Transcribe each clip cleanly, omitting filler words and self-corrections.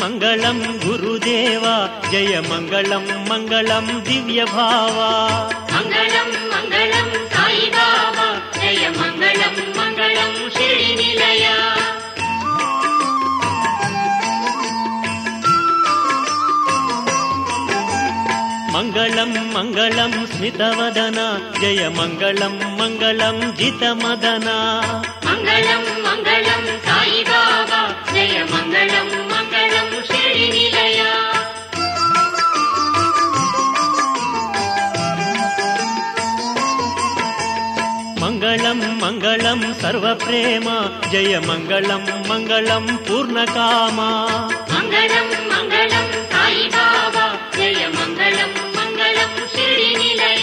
మంగళం గురుదేవా జయ మంగళం మంగళం దివ్య భావా మంగళం మంగళం సాయి బాబా జయ మంగళం మంగళం శ్రీ నిలయ మంగళం మంగళం స్మితవదన జయ మంగళం మంగళం జితమదన మంగళం మంగళం సాయి బాబా జయ మంగళం మంగళం శ్రీ నిలయ మంగళం మంగళం సర్వప్రేమ జయ మంగళం మంగళం పూర్ణకామా మంగళం మంగళం సాయి బాబా జయ మంగళం మంగళం శ్రీ నిలయ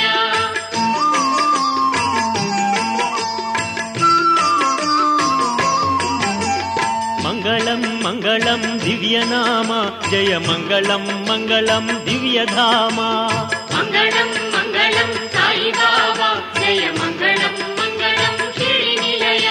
మంగళం మంగళం దివ్యనామ జయ మంగళం మంగళం దివ్యధామా మంగళం మంగళం సాయి బాబా జయ మంగళం మంగళం శ్రీ నిలయ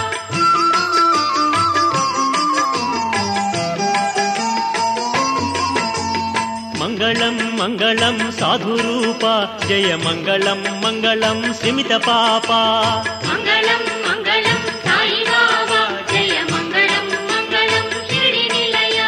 మంగళం మంగళం సాధురూప జయ మంగళం మంగళం సిమిత పాపా మంగళం మంగళం సాయి బాబా జయ మంగళం మంగళం శ్రీ నిలయ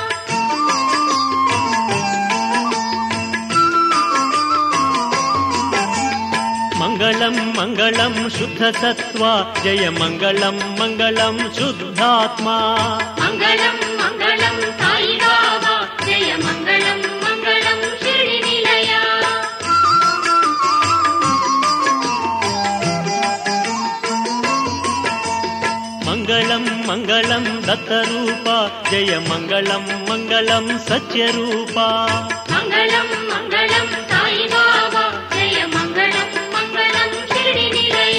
మంగళం మంగళం శుద్ధ సత్వ జయ మంగళం మంగళం శుద్ధాత్మా మంగళం మంగళం సాయి బాబా జయ మంగళం మంగళం శ్రీ నిలయ మంగళం మంగళం దత్తరూప జయ మంగళం మంగళం సత్యరూపా మంగళం మంగళం సాయి బాబా జయ మంగళం మంగళం శ్రీ నిలయ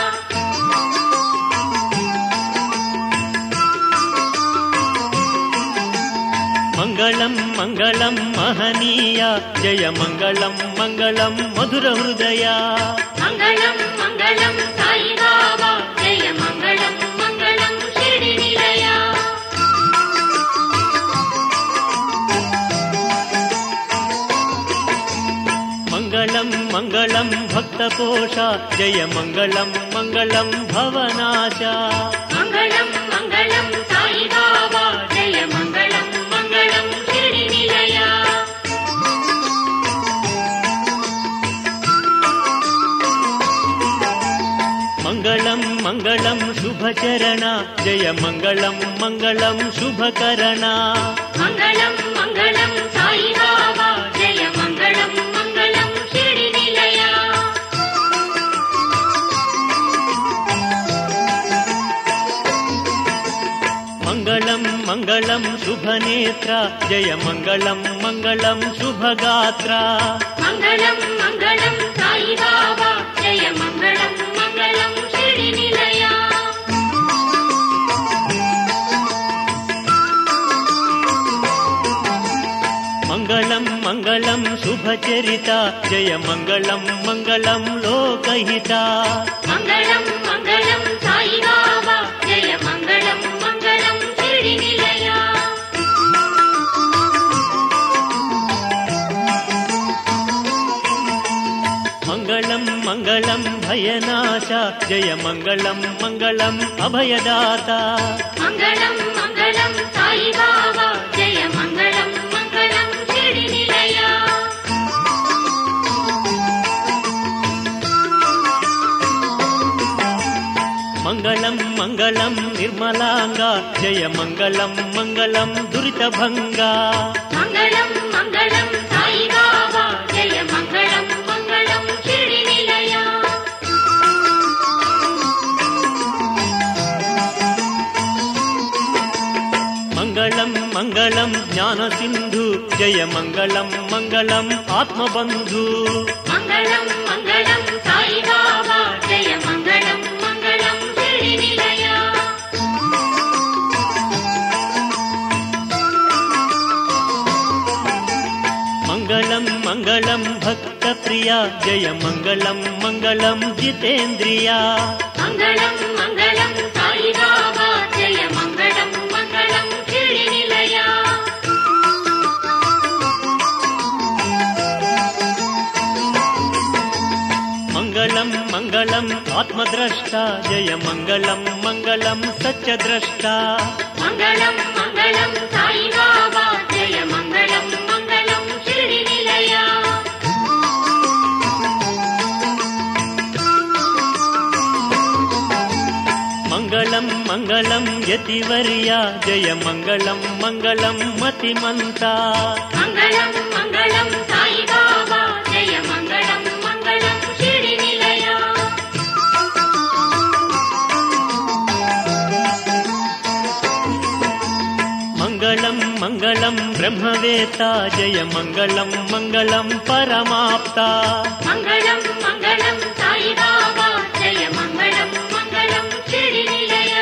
మంగళం మంగళం మహనీయ జయ మంగళం మంగళం మధుర హృదయ మంగళం మంగళం సాయి బాబా జయ మంగళం మంగళం శ్రీ నిలయ మంగళం మంగళం భక్తపోష జయ మంగళం మంగళం భవనాశ మంగళం మంగళం సాయి బాబా జయ మంగళం మంగళం శ్రీ నిలయ మంగళం మంగళం శుభచరణ జయ మంగళం మంగళం శుభకరణ మంగళం మంగళం సాయి బాబా జయ మంగళం మంగళం శ్రీ నిలయ మంగళం మంగళం శుభనేత్ర జయ మంగళం మంగళం శుభగాత్ర మంగళం మంగళం సాయి బాబా జయ మంగళం మంగళం శ్రీ నిలయ మంగళం మంగళం శుభచరిత జయ మంగళం మంగళం లోకహిత మంగళం మంగళం సాయి బాబా జయ మంగళం మంగళం శ్రీ నిలయ మంగళం మంగళం భయనాశ జయ మంగళం మంగళం అభయదాత మంగళం మంగళం సాయి బాబా జయ మంగళం మంగళం శ్రీ నిలయ మంగళం మంగళం నిర్మలాంగ జయ మంగళం మంగళం దురితభంగ మంగళం మంగళం సాయి బాబా జయ మంగళం మంగళం శ్రీ నిలయ మంగళం మంగళం జ్ఞాన సింధు జయ మంగళం మంగళం ఆత్మబంధు మంగళం మంగళం సాయి బాబా జయ మంగళం మంగళం శ్రీ నిలయ మంగళం మంగళం భక్త ప్రియ జయ మంగళం మంగళం జితేంద్రియ మంగళం మంగళం సాయి బాబా జయ మంగళం మంగళం శ్రీ నిలయ మంగళం మంగళం ఆత్మద్రష్ట జయ మంగళం మంగళం సత్యద్రష్ట మంగళం మంగళం సాయిబాబా జయ మంగళం మంగళం షిరిడి నిలయ మంగళం మంగళం యతివర్య జయ మంగళం మంగళం మతిమంతా మంగళం మంగళం సాయిబాబా జయ మంగళం మంగళం షిరిడి నిలయ మంగళం మంగళం బ్రహ్మవేత్త జయ మంగళం మంగళం పరమాప్త మంగళం మంగళం సాయిబాబా జయ మంగళం మంగళం షిరిడి నిలయ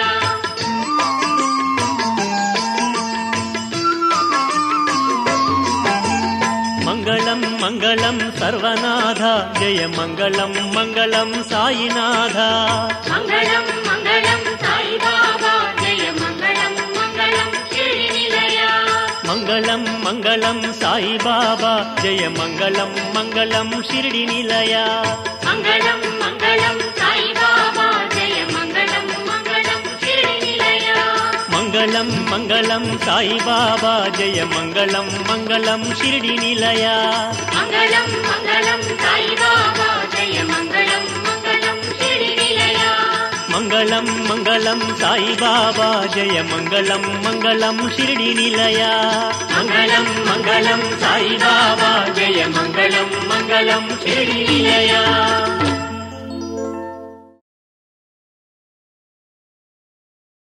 మంగళం మంగళం సర్వనాథ జయ మంగళం మంగళం సాయినాథ మంగళం మంగళం సాయిబాబా జయ మంగళం మంగళం షిరిడి నిలయ మంగళం మంగళం సాయిబాబా జయ మంగళం మంగళం షిరిడి నిలయ మంగళం మంగళం సాయిబాబా జయ మంగళం మంగళం షిరిడి నిలయ మంగళం మంగళం సాయిబాబా జయ మంగళం మంగళం షిరిడి నిలయ మంగళం మంగళం సాయిబాబా జయ మంగళం మంగళం షిరిడి నిలయ మంగళం మంగళం సాయిబాబా జయ మంగళం మంగళం షిరిడి నిలయ మంగళం మంగళం సాయిబాబా జయ మంగళం మంగళం షిరిడి నిలయ